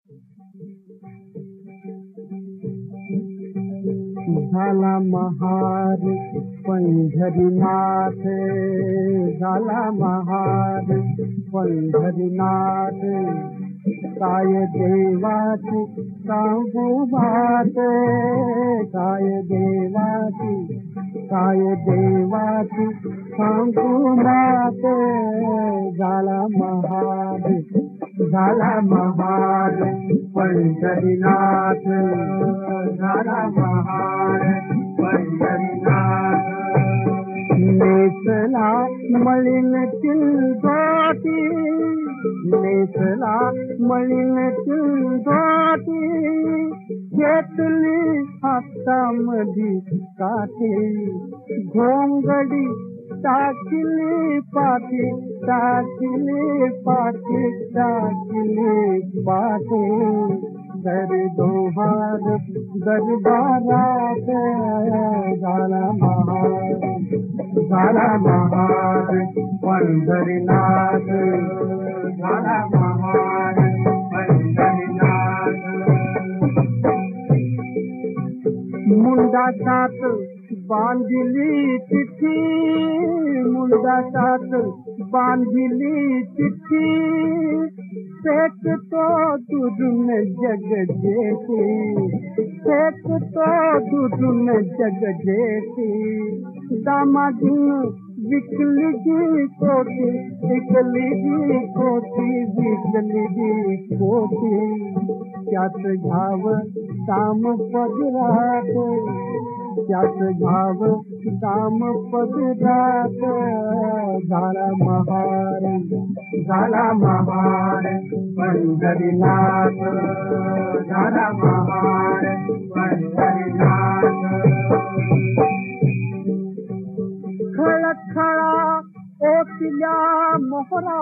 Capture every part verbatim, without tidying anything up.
झाला महार पंढरीनाथ, झाला महार पंढरीनाथ, काय देवाची सांगू बात, काय देवाची काय देवाची सांगू बात, झाला महार झाला महार पंढरीनाथ, झाला महार पंढरीनाथ, नेसला मळीन चिंधोटी, नेसला मळीन चिंधोटी, घेतली हातामधी काठी, घोंगडी टाकली पाठी, टाकली पाठी, टाकली पाठी, दर दोहार दरबारात, झाला महार झाला महार पंढरीनाथ, झाला महार पंढरीनाथ, मुंडासात बांधली चिठ्ठी, मुंडासात बांधली चिठ्ठी, फेकतो दुरून जग जेठी, फेकतो दुरून जग जेठी, दामादून विकली जी कोठी, विकली जी कोठी, विकली जी कोठी, त्यात घ्याव काम पदरात, त्यात घ्याव काम पदरात, झाला महार झाला महार पंढरीनाथ, झाला महार पंढरीनाथ, खळखळा ओटल्या मोहरा,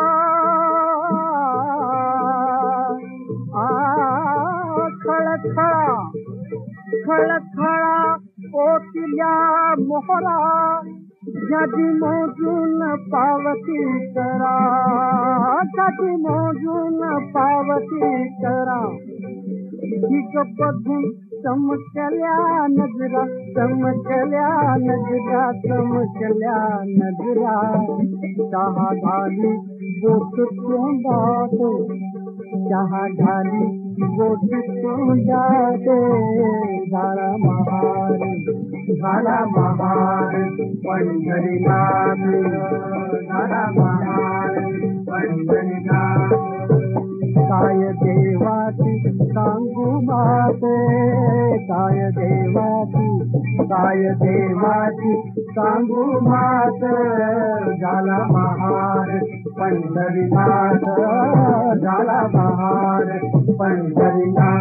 खळखळा खळखळा ओटल्या मोहरा, जदी मोजून पावती करा, जदी मोजून पावती करा, ठीक बघून चमकल्या नजरा, चमकल्या नजरा, चमकल्या नजरा, चहा घाली बोट तोंडात, चहा घाली बोट तोंडात, झाला महार झाला महार पंढरीनाथ, झाला महार पंढरीनाथ, काय देवाची सांगू बात, काय देवाची काय देवाची सांगू बात, झाला महार पंढरीनाथ, झाला महार पंढरीनाथ.